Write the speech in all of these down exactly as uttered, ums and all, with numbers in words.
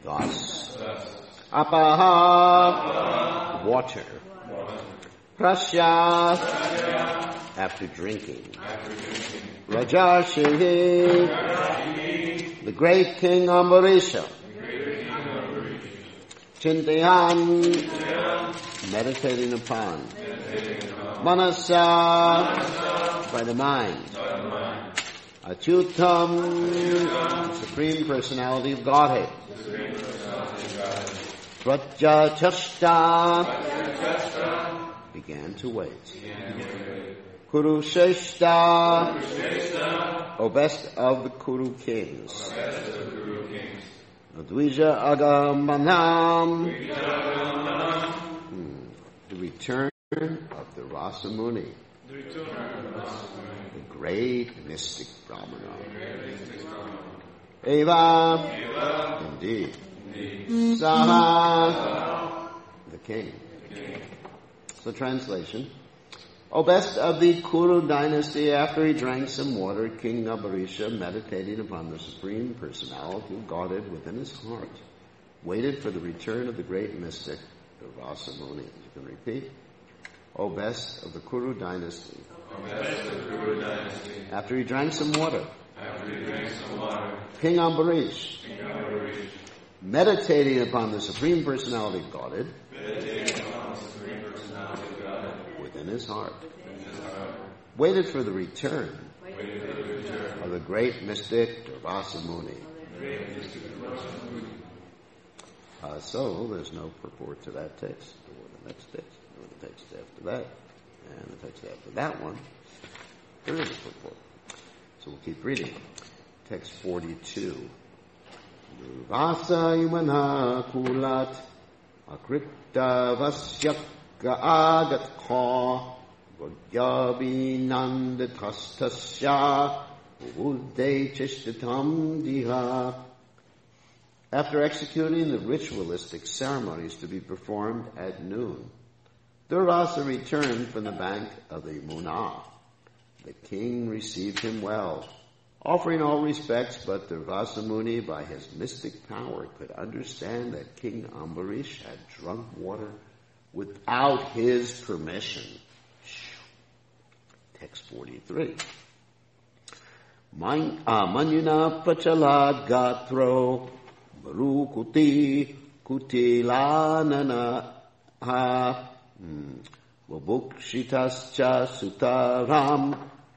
Thus, apaha, water. Prasya, after drinking. Rajarshi, the great King Ambarisha. Chintayan, meditating upon. Manasa, by the mind. Achyutam, Supreme Personality of Godhead. Prajachashta, began to wait. Kurusheshta, O best of the Kuru kings. Advija Agamanam, hmm. the return of the Rasamuni, the great mystic Brahmana. Eva, indeed. Saha, the king. So translation. O best of the Kuru dynasty, after he drank some water, King Ambarisha, meditating upon the Supreme Personality of Godhead within his heart, waited for the return of the great mystic, the Rasamuni. You can repeat. O best of the Kuru dynasty. O best of the Kuru dynasty. After he drank some water. After he drank some water. King Ambarish. King Ambarish. Meditating upon the Supreme Personality of Godhead. Meditating upon the Supreme Personality of Godhead. Within his heart. Within his heart. Waited for the return. Waited for the return. Of the great mystic, Rasamuni. Great mystic, Rasamuni. Uh, so, there's no purport to that text, or the next text, or the text after that, and the text after that one. There is a purport. So we'll keep reading. Text forty-two. Durvasa imana kulat akrita vasyaka agat kha vagyabinandatastasya ude chishtatam diha. After executing the ritualistic ceremonies to be performed at noon, Durvasa returned from the bank of the Muna. The king received him well, offering all respects, but Durvasa Muni, by his mystic power, could understand that King Ambarish had drunk water without his permission. Text forty-three. Manyuna pachalad gatro Barukuti kutilanana ha Vabukshitascha sutaram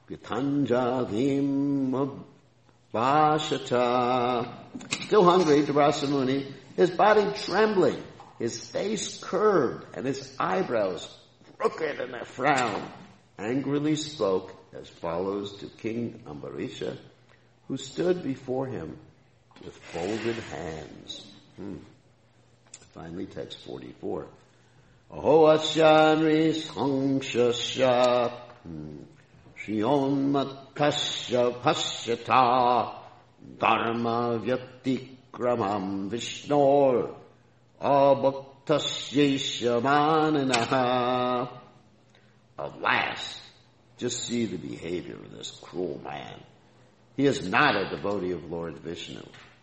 Pitanjalim Vashata. Still hungry, Durvasa Muni, his body trembling, his face curved, and his eyebrows crooked in a frown, angrily spoke as follows to King Ambarisha, who stood before him with folded hands. Hmm. Finally, text forty-four. Aho asyanri sangshasya Shriyon matkasya pasyata Dharma vyaktikramam vishnor Abhaktasyesha mananaha. Alas, just see the behavior of this cruel man. He is not a devotee of Lord Vishnu.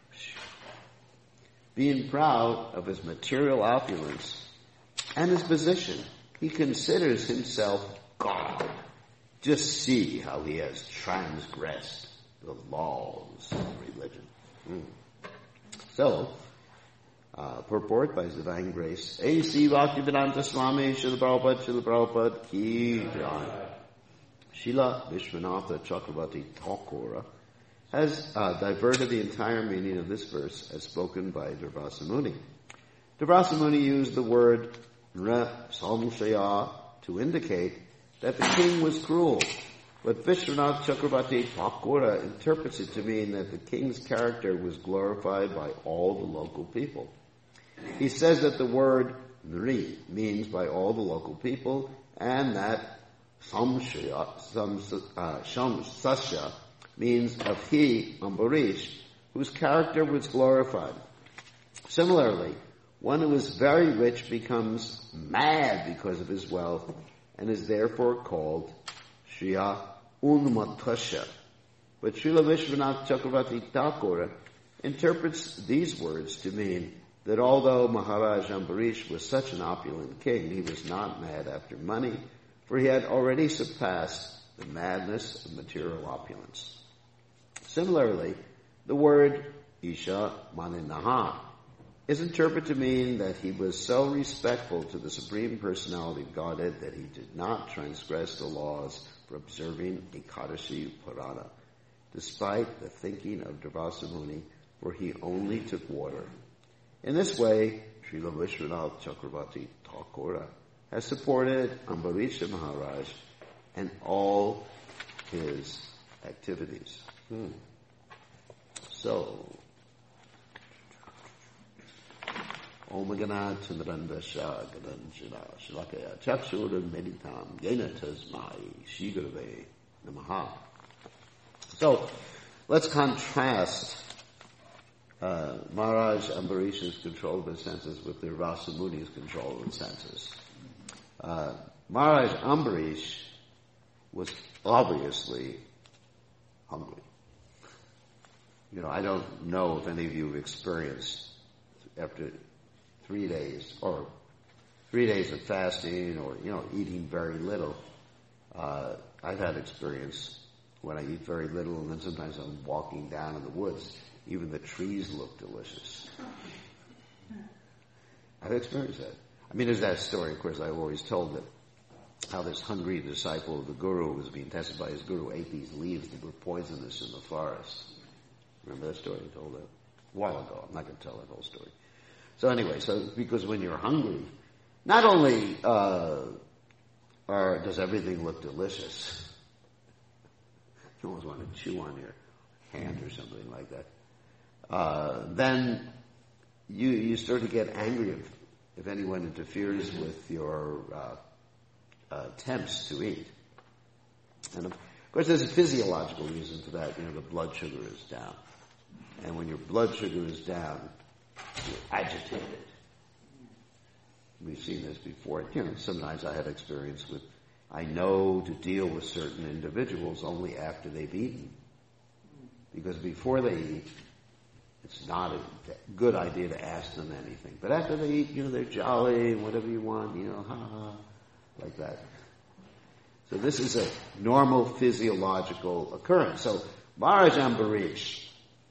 Being proud of his material opulence and his position, he considers himself God. Just see how he has transgressed the laws of religion. Mm. So, uh, purport by His Divine Grace, A C Bhaktivedanta Swami Srila Prabhupada, Srila Prabhupada Ki Jai. Srila Vishwanatha Chakravarti Thakura has uh, diverted the entire meaning of this verse as spoken by Durvasa Muni. Durvasa Muni used the word ra samshaya to indicate that the king was cruel, but Vishwanath Chakravarti Thakura interprets it to mean that the king's character was glorified by all the local people. He says that the word nri means by all the local people, and that samshaya, sams, uh, shamsasya means of he, Ambarish, whose character was glorified. Similarly, one who is very rich becomes mad because of his wealth and is therefore called Shriya Unmatasya. But Srila Vishwanath Chakravarti Thakura interprets these words to mean that although Maharaj Ambarish was such an opulent king, he was not mad after money, for he had already surpassed the madness of material opulence. Similarly, the word Isha Maninaha is interpreted to mean that he was so respectful to the Supreme Personality of Godhead that he did not transgress the laws for observing Ekadashi Purana, despite the thinking of Durvasa Muni, where he only took water. In this way, Srila Vishwanath Chakravarti Thakura has supported Ambarisha Maharaj and all his activities. Hmm. So, Om Gana Chandranda Shah Gadanjana Shalakaya Chakshura Meditam Yena Tasmai Shigurve Namaha. So, let's contrast uh, Maharaj Ambarisha's control of his senses with the Rasa Muni's control of his senses. Uh, Maharaj Ambarish was obviously hungry. You know, I don't know if any of you have experienced after three days or three days of fasting or, you know, eating very little. Uh, I've had experience when I eat very little and then sometimes I'm walking down in the woods. Even the trees look delicious. I've experienced that. I mean, there's that story, of course, I've always told that how this hungry disciple of the Guru was being tested by his Guru, ate these leaves that were poisonous in the forest. Remember that story I told that a while ago? I'm not going to tell that whole story. So anyway, so because when you're hungry, not only uh, are, does everything look delicious, you almost want to chew on your hand or something like that. Uh, then you you start to get angry if, if anyone interferes with your uh, uh, attempts to eat. And of course, there's a physiological reason for that. You know, the blood sugar is down. And when your blood sugar is down, you're agitated. We've seen this before. You know, sometimes I have experience with, I know to deal with certain individuals only after they've eaten. Because before they eat, it's not a good idea to ask them anything. But after they eat, you know, they're jolly, whatever you want, you know, ha ha, like that. So this is a normal physiological occurrence. So Maharaj Ambarish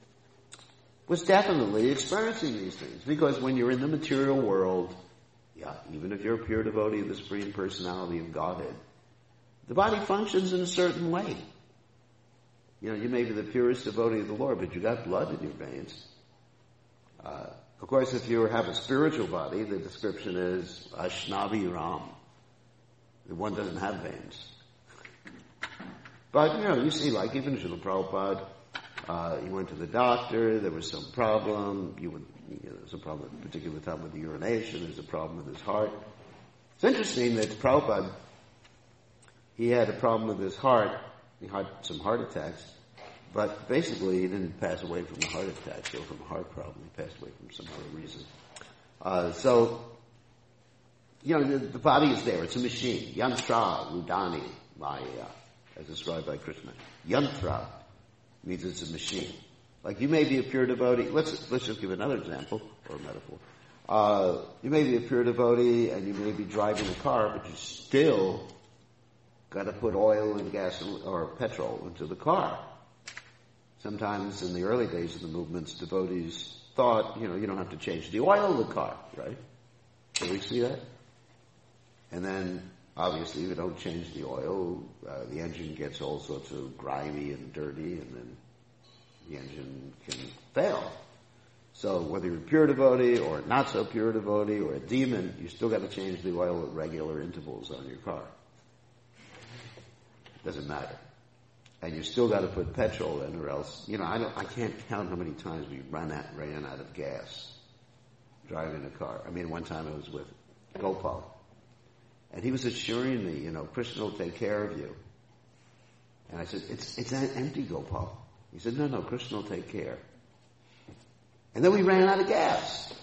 was definitely experiencing these things. Because when you're in the material world, yeah, even if you're a pure devotee of the Supreme Personality of Godhead, the body functions in a certain way. You know, you may be the purest devotee of the Lord, but you got blood in your veins. Uh, of course, if you have a spiritual body, the description is Ashnavi Ram. The one doesn't have veins. But, you know, you see, like even Srila Prabhupada, uh, he went to the doctor, there was some problem, you would, you know, there was a problem at a particular time with the urination, there was a problem with his heart. It's interesting that Prabhupada, he had a problem with his heart. He had some heart attacks, but basically he didn't pass away from a heart attack or from a heart problem. He passed away from some other reason. Uh, so, you know, the, the body is there. It's a machine. Yantra, Rudani, Maya, as described by Krishna. Yantra means it's a machine. Like you may be a pure devotee. Let's let's just give another example or metaphor. Uh, you may be a pure devotee and you may be driving a car, but you still got to put oil and gas or petrol into the car. Sometimes in the early days of the movements, devotees thought, you know, you don't have to change the oil of the car, right? Can we see that? And then, obviously, if you don't change the oil, uh, the engine gets all sorts of grimy and dirty, and then the engine can fail. So whether you're a pure devotee or not so pure devotee or a demon, you still got to change the oil at regular intervals on your car. Doesn't matter. And you still got to put petrol in or else, you know, I don't, I can't count how many times we ran out, ran out of gas driving a car. I mean, one time I was with Gopal. And he was assuring me, you know, Krishna will take care of you. And I said, it's, it's empty, Gopal. He said, no, no, Krishna will take care. And then we ran out of gas.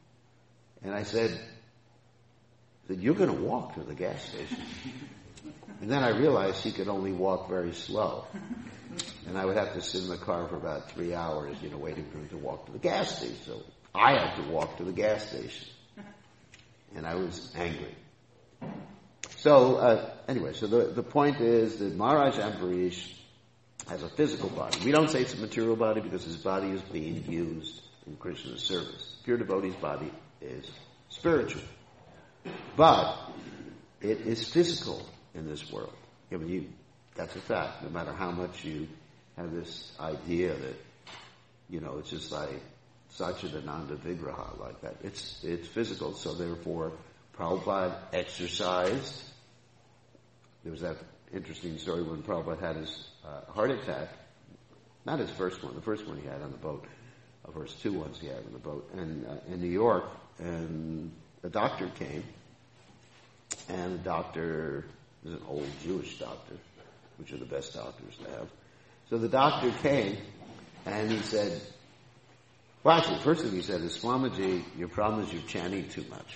And I said, I said you're going to walk to the gas station. And then I realized he could only walk very slow. And I would have to sit in the car for about three hours, you know, waiting for him to walk to the gas station. So I had to walk to the gas station. And I was angry. So, uh, anyway, so the, the point is that Maharaj Ambarish has a physical body. We don't say it's a material body because his body is being used in Krishna's service. Pure devotee's body is spiritual. But it is physical in this world. I mean, you, that's a fact. No matter how much you have this idea that, you know, it's just like Satchidananda Vigraha like that. It's, it's physical. So therefore, Prabhupada exercised. There was that interesting story when Prabhupada had his uh, heart attack. Not his first one. The first one he had on the boat. The first two ones he had on the boat. And uh, in New York, and the doctor came. And the doctor was an old Jewish doctor, which are the best doctors to have. So the doctor came, and he said, well, actually, the first thing he said is, Swamiji, your problem is you're chanting too much.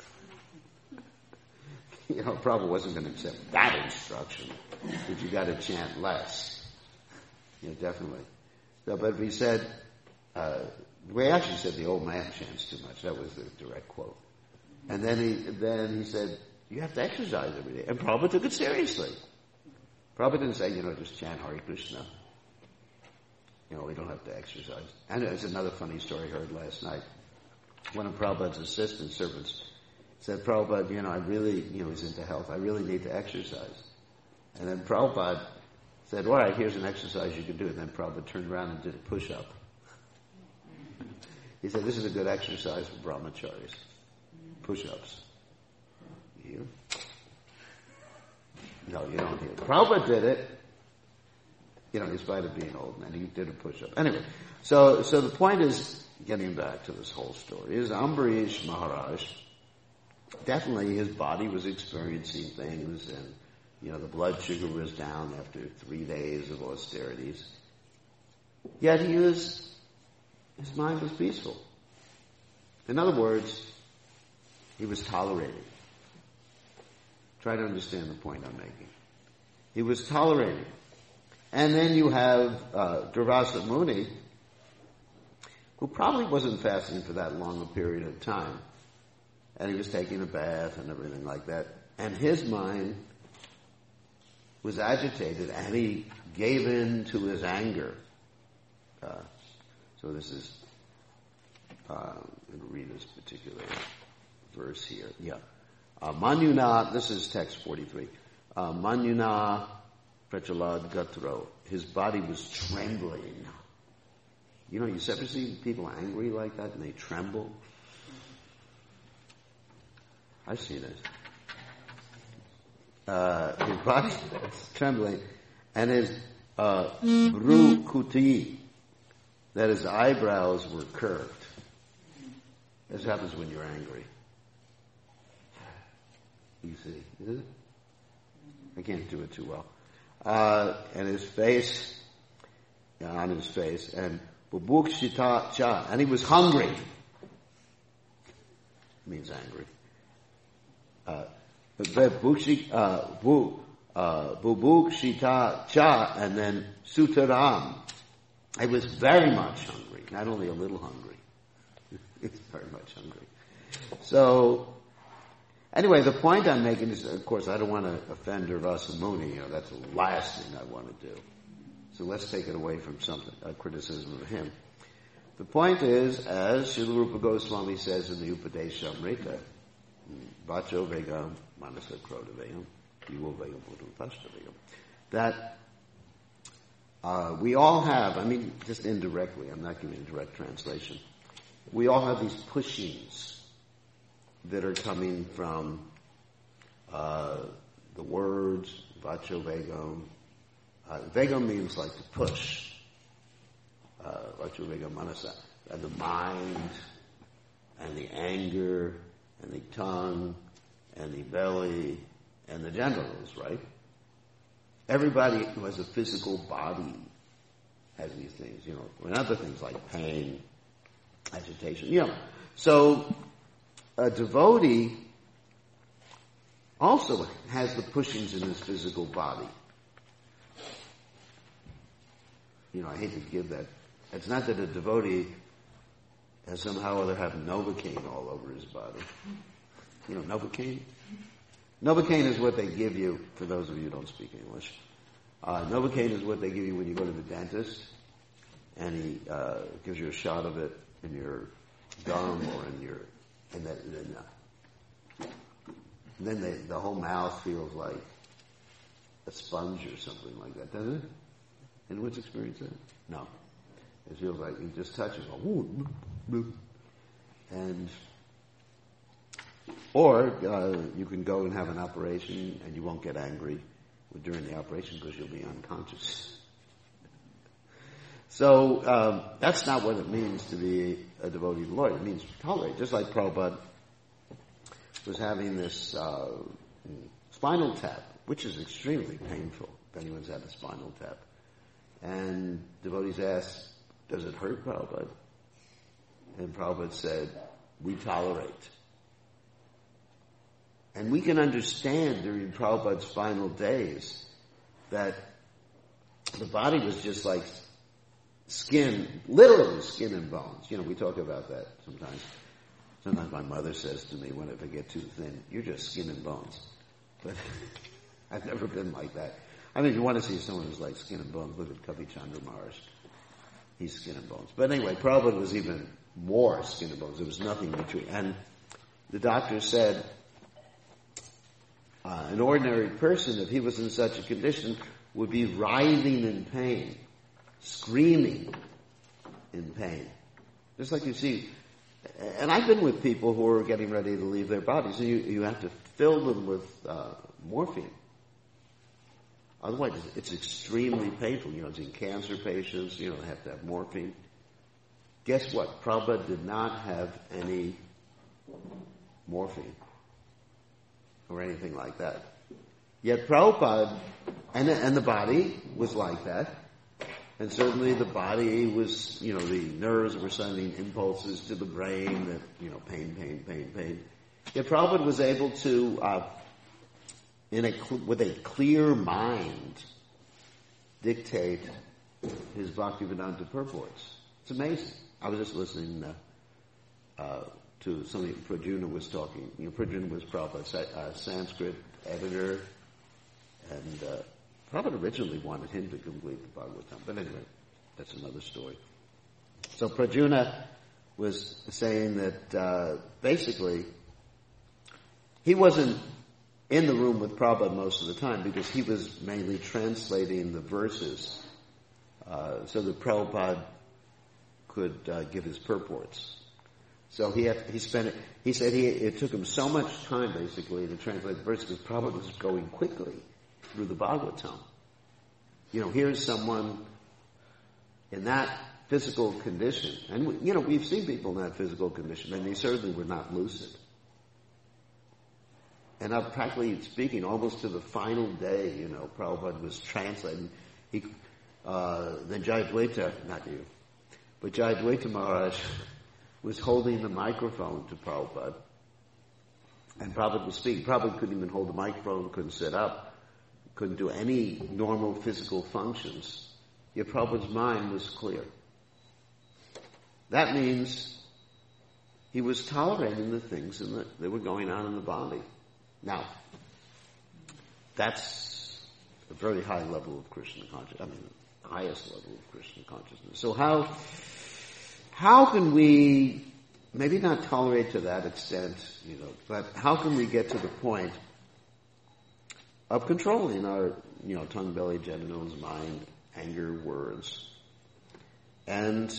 You know, Prabhupada wasn't going to accept that instruction, but you got to chant less. You know, definitely. So, but he said, uh, well, he actually said the old man chants too much. That was the direct quote. And then he, then he said, you have to exercise every day. And Prabhupada took it seriously. Prabhupada didn't say, you know, just chant Hare Krishna. You know, we don't have to exercise. And there's another funny story I heard last night. One of Prabhupada's assistant servants said, Prabhupada, you know, I really, you know, he's into health. I really need to exercise. And then Prabhupada said, all right, here's an exercise you can do. And then Prabhupada turned around and did a push-up. He said, this is a good exercise for brahmacharis. Push-ups. You? No, you don't hear it. Prabhupada did it. You know, in spite of being old, and he did a push-up. Anyway, so so the point is, getting back to this whole story, is Ambarish Maharaj, definitely his body was experiencing things, and, you know, the blood sugar was down after three days of austerities. Yet he was, his mind was peaceful. In other words, he was tolerating. Try to understand the point I'm making. He was tolerating. And then you have uh, Durvasa Muni, who probably wasn't fasting for that long a period of time. And he was taking a bath and everything like that. And his mind was agitated, and he gave in to his anger. Uh, so this is, uh, I'm going to read this particular verse here. Yeah. Uh, Manyuna, this is text forty-three. Uh, Manyuna Prachalad Gatro. His body was trembling. You know, you ever see people angry like that and they tremble? I've seen it. Uh, his body was trembling, and his uh, Bru Kuti, that his eyebrows were curved. This happens when you're angry. You see, is it? I can't do it too well. Uh, and his face, yeah, on his face, and Bubuk Shita Cha, and he was hungry. It means angry. Uh, Bubuk Shita Cha, and then Sutaram. I was very much hungry, not only a little hungry. It's very much hungry. So, anyway, the point I'm making is, of course, I don't want to offend Durvasa Muni. You know, that's the last thing I want to do. So let's take it away from something, a criticism of him. The point is, as Srila Rupa Goswami says in the Upadeshamrita, Vacho Vegam Manasa Krodavayam, Yivo Vegam Pashtavyam, that uh, we all have, I mean, just indirectly, I'm not giving a direct translation, we all have these pushings that are coming from uh, the words, Vacho Vegam. Uh, Vegam means like to push. Uh, Vacho Vegam Manasa. And the mind, and the anger, and the tongue, and the belly, and the genitals, right? Everybody who has a physical body has these things, you know, and other things like pain, agitation, you know. So, a devotee also has the pushings in his physical body. You know, I hate to give that. It's not that a devotee has somehow or other have Novocaine all over his body. You know, Novocaine? Novocaine is what they give you, for those of you who don't speak English. Uh, Novocaine is what they give you when you go to the dentist, and he uh, gives you a shot of it in your gum or in your, and then, then, uh, then they, the whole mouth feels like a sponge or something like that, doesn't it? Anyone's experienced that? No. It feels like you just touch it, and or uh, you can go and have an operation and you won't get angry during the operation because you'll be unconscious. So um, that's not what it means to be a devotee to the Lord. It means tolerate. Just like Prabhupada was having this uh, spinal tap, which is extremely painful if anyone's had a spinal tap. And devotees asked, does it hurt, Prabhupada? And Prabhupada said, we tolerate. And we can understand during Prabhupada's final days that the body was just like skin, literally skin and bones. You know, we talk about that sometimes. Sometimes my mother says to me, when I get too thin, you're just skin and bones. But I've never been like that. I mean, if you want to see someone who's like skin and bones, look at Kavi Chandra Maharaj. He's skin and bones. But anyway, Prabhupada was even more skin and bones. There was nothing between. And the doctor said, uh, an ordinary person, if he was in such a condition, would be writhing in pain, screaming in pain. Just like you see. And I've been with people who are getting ready to leave their bodies, and you, you have to fill them with uh, morphine. Otherwise, it's extremely painful. You know, it's in cancer patients, you know, they have to have morphine. Guess what? Prabhupada did not have any morphine or anything like that. Yet Prabhupada, and, and the body was like that. And certainly the body was, you know, the nerves were sending impulses to the brain that, you know, pain, pain, pain, pain. Yet Prabhupada was able to, uh, in a, with a clear mind, dictate his Bhaktivedanta purports. It's amazing. I was just listening uh, uh, to something Prajuna was talking. You know, Prajuna was Prabhupada's uh, Sanskrit editor, and uh, Prabhupada originally wanted him to complete the Bhagavatam. But anyway, that's another story. So Prajuna was saying that uh, basically he wasn't in the room with Prabhupada most of the time because he was mainly translating the verses uh, so that Prabhupada could uh, give his purports. So he had, he spent it, he said he, it took him so much time basically to translate the verses because Prabhupada was going quickly through the Bhagavatam. You know, here's someone in that physical condition. And, we, you know, we've seen people in that physical condition, and they certainly were not lucid. And uh, practically speaking, almost to the final day, you know, Prabhupada was translating. He, uh, then Jayadvaita, not you, but Jayadvaita Maharaj was holding the microphone to Prabhupada. And Prabhupada was speaking. Prabhupada couldn't even hold the microphone, couldn't sit up, couldn't do any normal physical functions. Yet Prabhupada's mind was clear. That means he was tolerating the things in the, that were going on in the body. Now, that's a very high level of Krishna consciousness. I mean, the highest level of Krishna consciousness. So how how can we maybe not tolerate to that extent, you know, but how can we get to the point of controlling our, you know, tongue, belly, genitals, mind, anger, words? And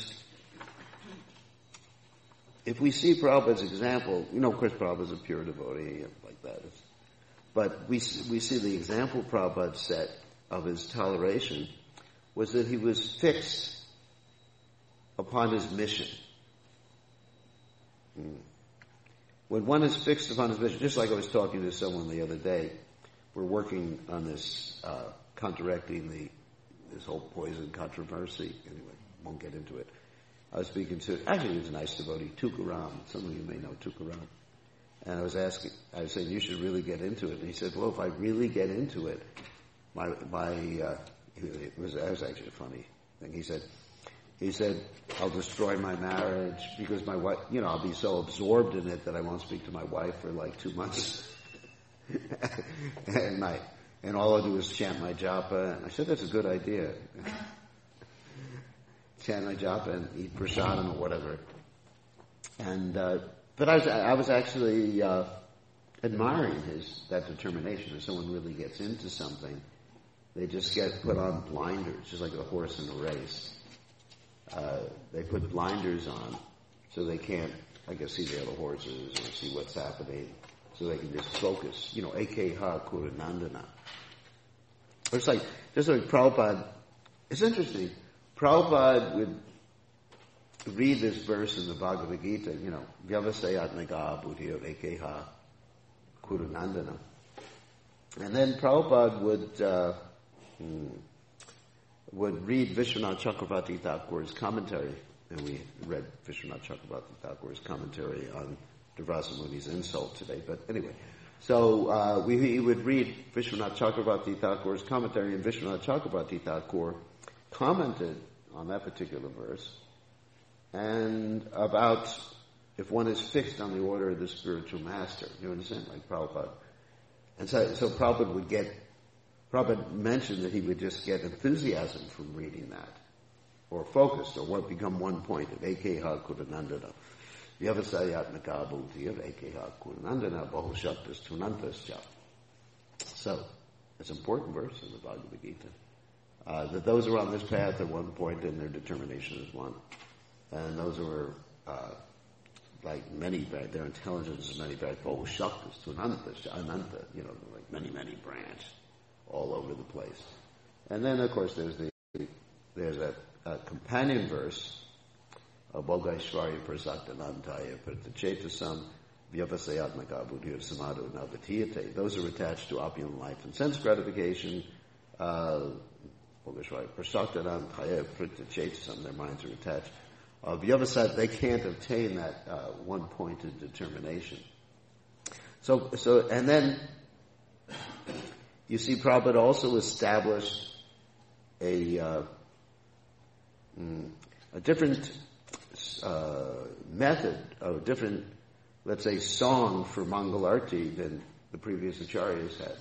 if we see Prabhupada's example, you know, of course, Prabhupada's a pure devotee, like that. But we we see the example Prabhupada set of his toleration was that he was fixed upon his mission. When one is fixed upon his mission, just like I was talking to someone the other day, we're working on this, uh, counteracting the this whole poison controversy. Anyway, won't get into it. I was speaking to, actually he was a nice devotee, Tukaram. Some of you may know Tukaram. And I was asking, I was saying, you should really get into it. And he said, well, if I really get into it, my, my, uh, it was, that was actually a funny thing. He said, he said, I'll destroy my marriage because my wife, you know, I'll be so absorbed in it that I won't speak to my wife for like two months. and my, and all I'll do is chant my japa. And I said, that's a good idea. Chant my japa and eat prasadam or whatever. And, uh, but I was, I was actually, uh, admiring his, that determination. If someone really gets into something, they just get put on blinders, just like a horse in a race. Uh, they put blinders on so they can't, I guess, see the other horses or see what's happening, so they can just focus. You know, Ekeha Kuranandana. It's like, just like Prabhupada, it's interesting. Prabhupada would read this verse in the Bhagavad Gita, you know, Vyavasayatmaka Buddhiyo Ekeha Kuranandana. And then Prabhupada would, uh, hmm, would read Vishwanath Chakravarti Thakur's commentary, and we read Vishwanath Chakravarti Thakur's commentary on Durvasa Muni's insult today, but anyway. So, uh, we, he would read Vishwanath Chakravarti Thakur's commentary, and Vishwanath Chakravarti Thakur commented on that particular verse, and about if one is fixed on the order of the spiritual master. You understand? Like Prabhupada. And so, so Prabhupada would get, Prabhupada mentioned that he would just get enthusiasm from reading that, or focused, or what become one pointed. Ekeha Kuranandana. Vyavasayatmaka Buddhiya Ekeha Kuranandana Bahushaktas Tunantascha. So, it's an important verse in the Bhagavad Gita. Uh, that those who are on this path are one point and their determination is one. And those who are, uh, like many, their intelligence is many, Bahushaktas Tunantascha, Ananta, you know, like many, many branch all over the place. And then, of course, there's the, there's a, a companion verse, Bhogaishvarya Prasaktanantaya Pratachetasam Vyavasayatmaka Buddhiya Samadho Navatiyate. Those are attached to opulent life and sense gratification. Bhogaishvarya Prasaktanantaya Pratachetasam, their minds are attached. Uh, Vyavasayat, they can't obtain that uh, one-pointed determination. So, so, and then you see Prabhupada also established a uh, mm, a different uh, method, a different, let's say, song for Mangalarti than the previous acharyas had.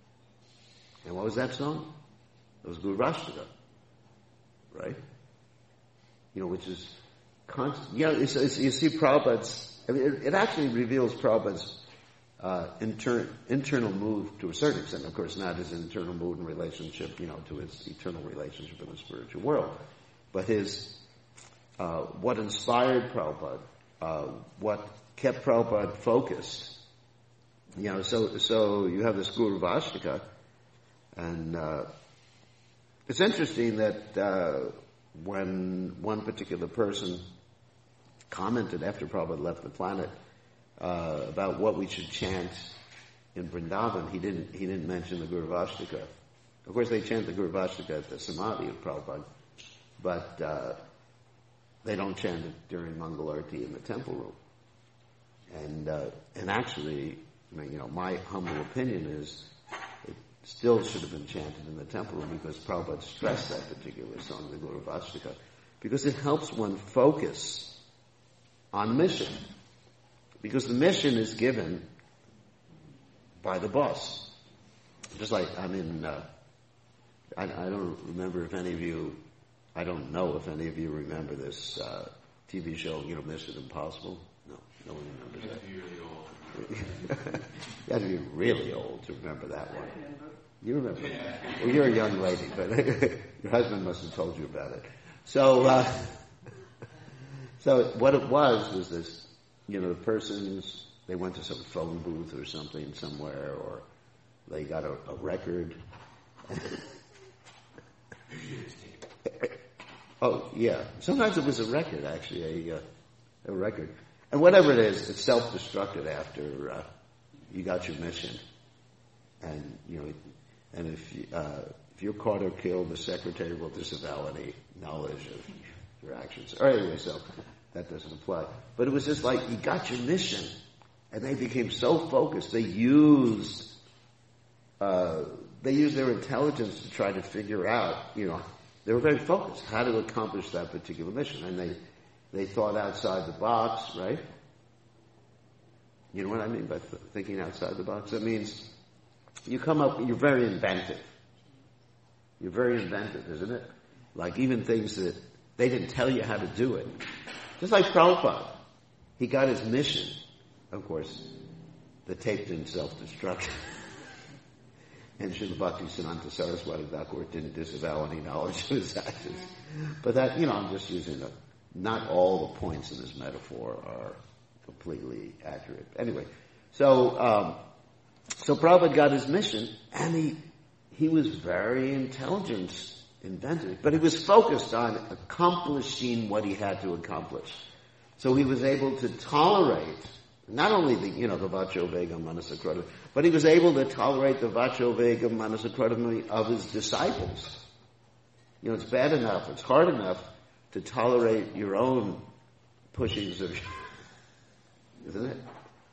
And what was that song? It was Guru Vashtaka, right? You know, which is constant. You know, it's, it's, you see Prabhupada's, I mean, it, it actually reveals Prabhupada's uh, inter, internal mood to a certain extent. Of course, not his internal mood and relationship, you know, to his eternal relationship in the spiritual world, but his uh, what inspired Prabhupada, uh, what kept Prabhupada focused. You know, so so you have this Guru Vashtaka, and uh, it's interesting that uh, when one particular person commented after Prabhupada left the planet uh, about what we should chant in Vrindavan, he didn't he didn't mention the Guru Vashtaka. Of course, they chant the Guru Vashtaka at the Samadhi of Prabhupada, but uh, they don't chant it during Mangalarti in the temple room. And uh, and actually, I mean, you know, my humble opinion is it still should have been chanted in the temple room because Prabhupada stressed that particular song, the Guru Vashtaka, because it helps one focus on mission. Because the mission is given by the boss. Just like, I mean, uh, I, I don't remember if any of you, I don't know if any of you remember this uh, T V show, you know, Mission Impossible. No, no one remembers that. You have to be really old to remember that one. You remember? Well, you're a young lady, but your husband must have told you about it. So, uh, so what it was was this, you know, the persons, they went to some phone booth or something somewhere, or they got a, a record. Oh, yeah. Sometimes it was a record, actually, a, uh, a record. And whatever it is, it's self-destructed after uh, you got your mission. And, you know, and if, you, uh, if you're caught or killed, the secretary will disavow any knowledge of your actions. Or anyway, so that doesn't apply. But it was just like, you got your mission. And they became so focused, they used, uh, they used their intelligence to try to figure out, you know, they were very focused how to accomplish that particular mission. And they, they thought outside the box, right? You know what I mean by th- thinking outside the box? That means you come up, you're very inventive. You're very inventive, isn't it? Like even things that they didn't tell you how to do it. Just like Prabhupada. He got his mission. Of course, the tape didn't self-destruct. And Srila Bhaktisiddhanta Saraswati Thakur didn't disavow any knowledge of his actions. But that, you know, I'm just using a, not all the points in this metaphor are completely accurate. Anyway, so, um, so Prabhupada got his mission, and he, he was very intelligent, inventive, but he was focused on accomplishing what he had to accomplish. So he was able to tolerate not only the, you know, the Vacho Vegam Manasakrodam, but he was able to tolerate the Vacho Vegam Manasakrodam of his disciples. You know, it's bad enough, it's hard enough to tolerate your own pushings of, isn't it?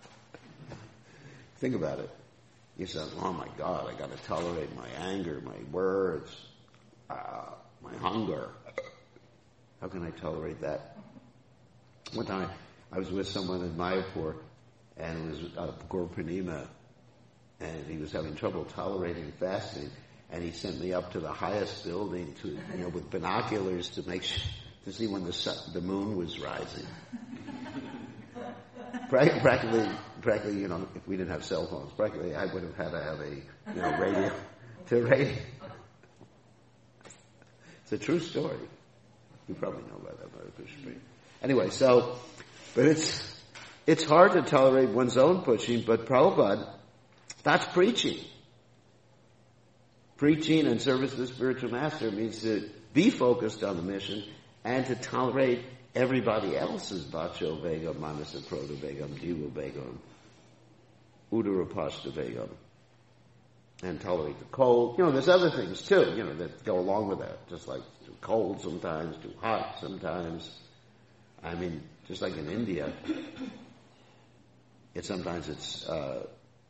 Think about it. You say, oh my God, I got to tolerate my anger, my words, uh, my hunger. How can I tolerate that? One time, I was with someone in Mayapur, and it was uh, Gaur Purnima, and he was having trouble tolerating fasting, and he sent me up to the highest building to, you know, with binoculars to make sure, to see when the sun, the moon was rising. practically, practically, you know, if we didn't have cell phones, practically I would have had to have a, you know, radio to radio. It's a true story. You probably know about that, Mother. Anyway, so, but it's, it's hard to tolerate one's own pushing, but Prabhupada, that's preaching. Preaching and service to the spiritual master means to be focused on the mission and to tolerate everybody else's Vacho Vegam, Manasa Kroda Vegam, Jiva Vegam, Udara Pashta Vegam, and tolerate the cold. You know, there's other things too, you know, that go along with that, just like too cold sometimes, too hot sometimes. I mean, just like in India, it sometimes it's uh,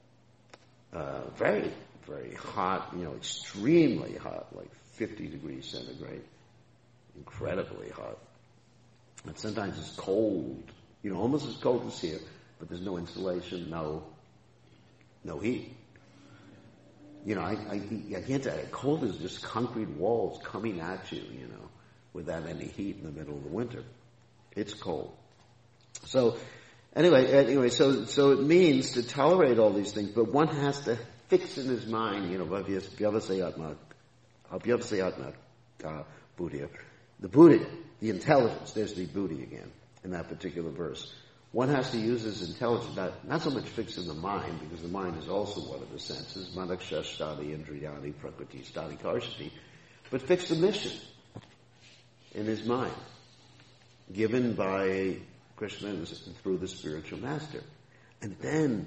uh, very, very hot, you know, extremely hot, like fifty degrees centigrade, incredibly hot. And sometimes it's cold, you know, almost as cold as here, but there's no insulation, no, no heat. You know, I, I, I can't tell you, cold is just concrete walls coming at you, you know, without any heat in the middle of the winter. It's cold. So, anyway, anyway, so so it means to tolerate all these things, but one has to fix in his mind, you know, vyavasayatma, vyavasayatma uh, buddhi, the buddhi, the intelligence. There's the buddhi again in that particular verse. One has to use his intelligence, not, not so much fix in the mind, because the mind is also one of the senses, manaksha stadi indriyani prakriti stadi karshati, but fix the mission in his mind, given by Krishna through the spiritual master. And then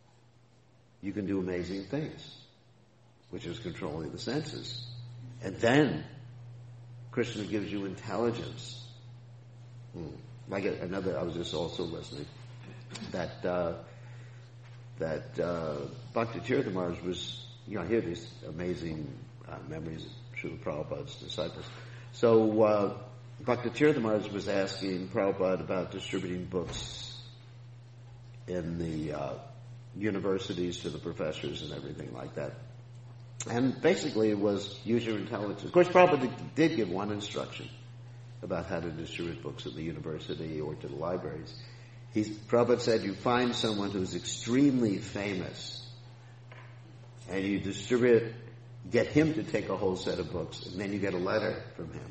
you can do amazing things, which is controlling the senses. And then Krishna gives you intelligence. Hmm. Like another, I was just also listening, that uh, that uh, Bhakti Tirtha Maharaj was, you know, I hear these amazing uh, memories of Srila Prabhupada's disciples. So uh, Bhakti Tirtha Maharaj was asking Prabhupada about distributing books in the uh, universities to the professors and everything like that. And basically it was use your intelligence. Of course, Prabhupada did give one instruction about how to distribute books at the university or to the libraries. He, Prabhupada said, you find someone who's extremely famous and you distribute, get him to take a whole set of books, and then you get a letter from him.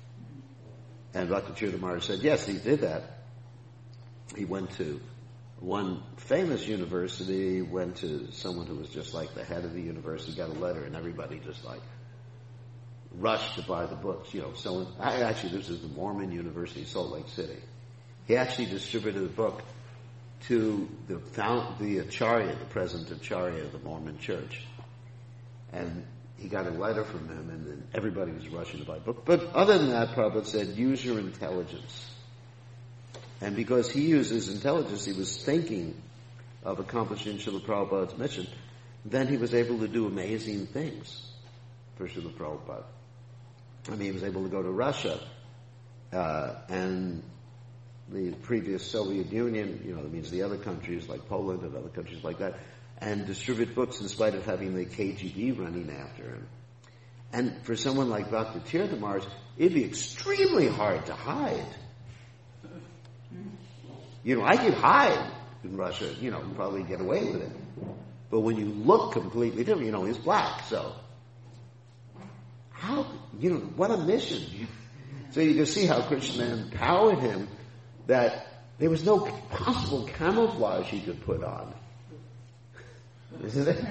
And Bhakti Tirtha Maharaj said, yes, he did that. He went to one famous university, went to someone who was just like the head of the university, got a letter, and everybody just like rushed to buy the books. You know, someone, I, actually, this is the Mormon University, Salt Lake City. He actually distributed the book to the found, the Acharya, the present Acharya of the Mormon Church. And he got a letter from him, and then everybody was rushing to buy a book. But other than that, Prabhupada said, use your intelligence. And because he used his intelligence, he was thinking of accomplishing Srila Prabhupada's mission, then he was able to do amazing things for Srila Prabhupada. I mean, he was able to go to Russia, uh, and the previous Soviet Union, you know, that means the other countries like Poland and other countries like that, and distribute books in spite of having the K G B running after him. And for someone like Doctor Tirthamars, it'd be extremely hard to hide. You know, I could hide in Russia, you know, and probably get away with it. But when you look completely different, you know, he's black, so how, you know, what a mission. You, so you can see how Krishna empowered him that there was no possible camouflage he could put on. Isn't it?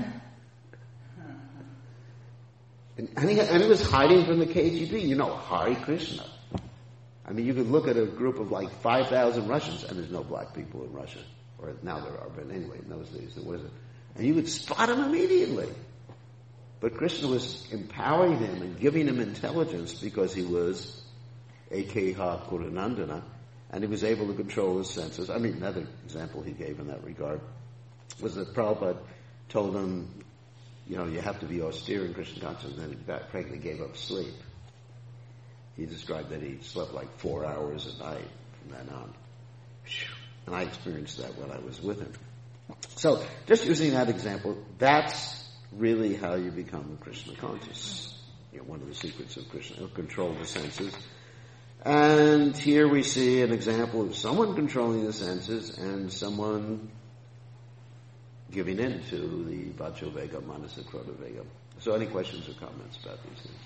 And, and, he, and he was hiding from the K G B, you know, Hare Krishna. I mean, you could look at a group of like five thousand Russians, and there's no black people in Russia. Or now there are, but anyway, in those days there wasn't. And you would spot him immediately. But Krishna was empowering him and giving him intelligence because he was Ekeha Kurunandana, and he was able to control his senses. I mean, another example he gave in that regard was that Prabhupada told him, you know, you have to be austere in Krishna consciousness, and then he frankly gave up sleep. He described that he slept like four hours a night from then on. And I experienced that when I was with him. So, just using that example, that's really how you become Krishna conscious. You know, one of the secrets of Krishna, control the senses. And here we see an example of someone controlling the senses and someone giving in to the Vacho Vega, Manasa Krota Vega. So any questions or comments about these things?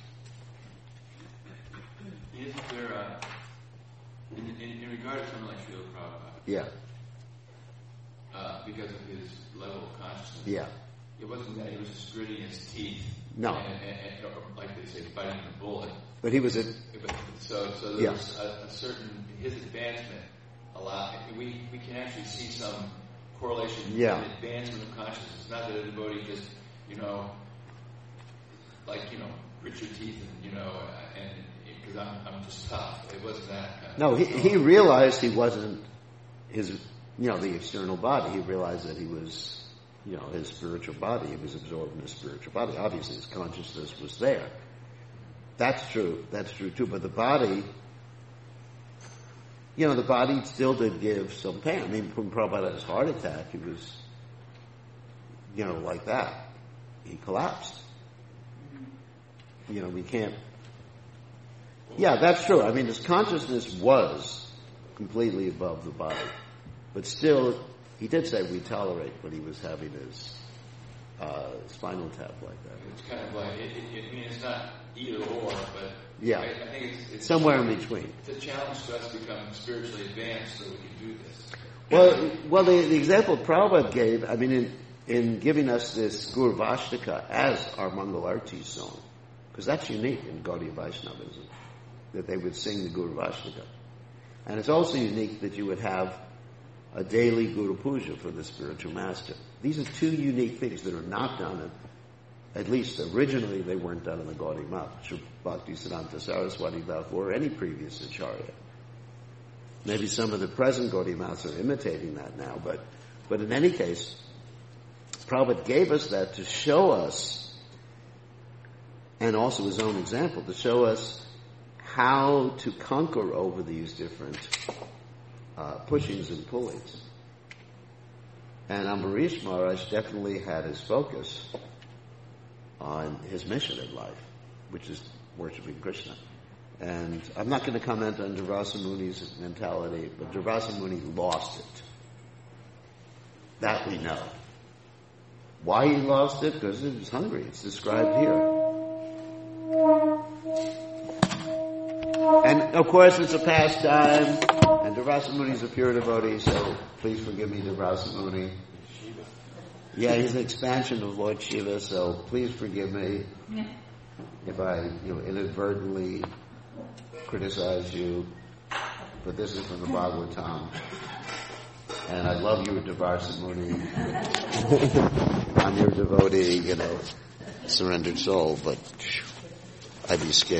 Isn't there, uh, in, in, in regard to someone like Srila Prabhupada, Yeah. uh, because of his level of consciousness, Yeah. it wasn't that he was just gritting his teeth, No. and, and, and or like they say, fighting a bullet. But he was a, But, so, so Yeah. there's a, a certain his advancement. A lot. We we can actually see some correlation Yeah. in advancement of consciousness. It's not that a devotee just, you know, like you know, grit your teeth, and you know, and because I'm I'm just tough. It wasn't that kind of. no, he, he realized he wasn't his, you know, the external body. He realized that he was, you know, his spiritual body. He was absorbed in his spiritual body. Obviously, his consciousness was there. That's true. That's true too. But the body, you know, the body still did give some pain. I mean, when Prabhupada had his heart attack, he was, you know, like that. He collapsed. You know, we can't. Yeah, that's true. I mean, his consciousness was completely above the body. But still, he did say we tolerate when he was having his uh, spinal tap like that. It's kind of like, it, it, I mean, it's not either or, but Yeah. I, I think it's, it's Somewhere in between. It's a challenge to us to become spiritually advanced so we can do this. Well, well, the, the example Prabhupada gave, I mean, in, in giving us this Guru Vashtaka as our Mangal Arti song, because that's unique in Gaudiya Vaishnavism, that they would sing the Guru Vashtaka. And it's also unique that you would have a daily Guru Puja for the spiritual master. These are two unique things that are not done, in, at least originally they weren't done in the Gaudiya Math, Bhakti Siddhanta Saraswati Bhav, or any previous Acharya. Maybe some of the present Gaudiya Maths are imitating that now, but, but in any case, Prabhupada gave us that to show us, and also his own example, to show us how to conquer over these different uh, pushings and pullings. And Ambarish Maharaj definitely had his focus on his mission in life, which is worshiping Krishna. And I'm not going to comment on Durvasa Muni's mentality, but Durvasa Muni lost it. That we know. Why he lost it? Because he was hungry. It's described here. And of course it's a pastime, and Durvasa Muni is a pure devotee, so please forgive me, Durvasa Muni. Yeah, he's an expansion of Lord Shiva, so please forgive me if I, you know, inadvertently criticize you, but this is from the Bhagavatam. And I love you, Durvasa Muni. I'm your devotee, you know, surrendered soul, but I'd be scared.